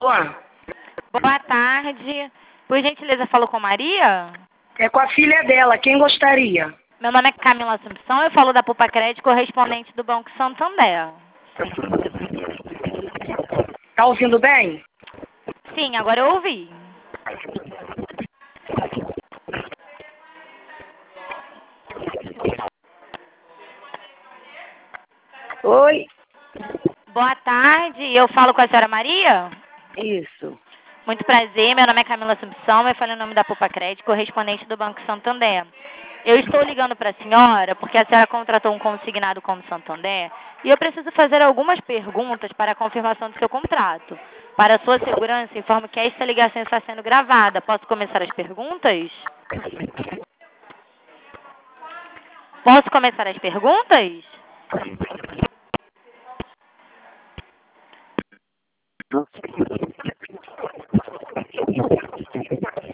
Olá, Boa tarde. Por gentileza, falou com Maria? é com a filha dela, quem gostaria? Meu nome é Camila Assumpção, eu falo da Pupa Crédito, correspondente do Banco Santander. Tá ouvindo bem? Sim, agora eu ouvi. Oi? Boa tarde, eu falo com a senhora Maria? Isso. Muito prazer, meu nome é Camila Assumpção, eu falo em nome da Pupa Crédito, correspondente do Banco Santander. Eu estou ligando para a senhora porque a senhora contratou um consignado como Santander e eu preciso fazer algumas perguntas para a confirmação do seu contrato. Para a sua segurança, informo que esta ligação está sendo gravada. Posso começar as perguntas? Posso começar as perguntas?